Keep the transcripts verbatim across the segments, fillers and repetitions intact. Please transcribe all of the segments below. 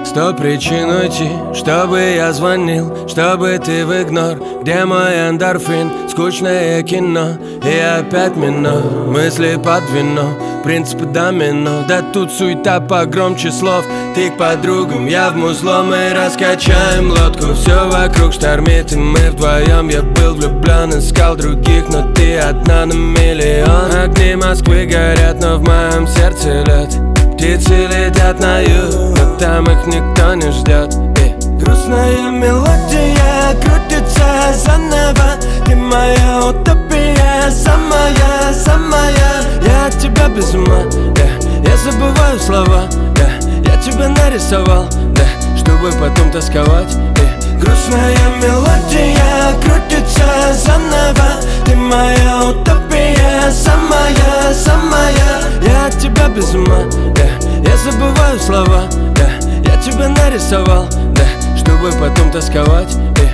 Сто причин уйти, чтобы я звонил, чтобы ты в игнор. Где мой эндорфин, скучное кино, и опять мино, мысли под вино, принципы домино. Да тут суета погромче слов. Ты к подругам, я в музло, мы раскачаем лодку. Все вокруг штормит, и мы вдвоем. Я был влюблен, искал других, но ты одна на миллион. Огни Москвы горят, но в моем сердце лед. Птицы летят на юг, но там их никто не ждет. И грустная мелодия крутится заново. Ты моя утопия, самая, самая. Я от тебя без ума, yeah. Я забываю слова, yeah. Я тебя нарисовал, yeah. Чтобы потом тосковать, yeah. Грустная мелодия крутится заново. Ты моя утопия, самая, самая. Я от тебя без ума, yeah. Я забываю слова, yeah. Я тебя нарисовал, yeah. Чтобы потом тосковать, yeah.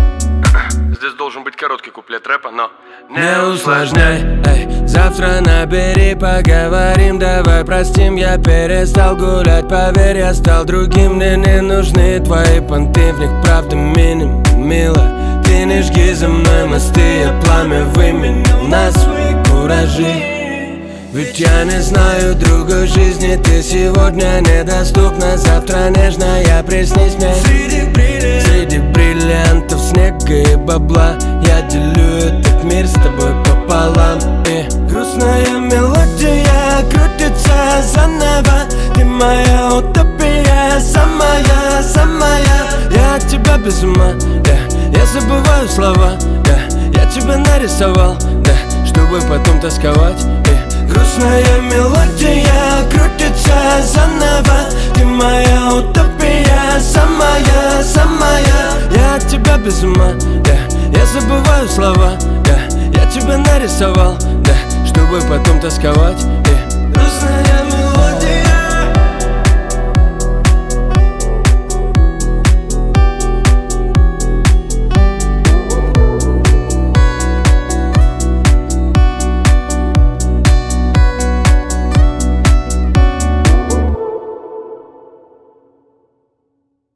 Здесь должен быть короткий куплет рэпа, но не усложняй, эй. Завтра набери, поговорим, давай простим. Я перестал гулять, поверь, я стал другим. Мне не нужны твои понты, в них правда минимум, мило. Ты не жги за мной мосты, я пламя выменил на свои куражи. Ведь я не знаю другой жизни, ты сегодня недоступна. Завтра нежная, приснись мне среди, бриллиан... среди бриллиантов, снега и бабла. Я делю этот мир с тобой пополам. И грустная мелодия крутится заново. Ты моя утопия, самая, самая. Я от тебя без ума, yeah. Я забываю слова, yeah. Я тебя нарисовал, yeah. Чтобы потом тосковать, yeah. Грустная мелодия крутится заново. Ты моя утопия, самая, самая. Я от тебя без ума, yeah. Я забываю слова, yeah. Я тебя нарисовал, yeah. Чтобы потом тосковать, yeah. Грустная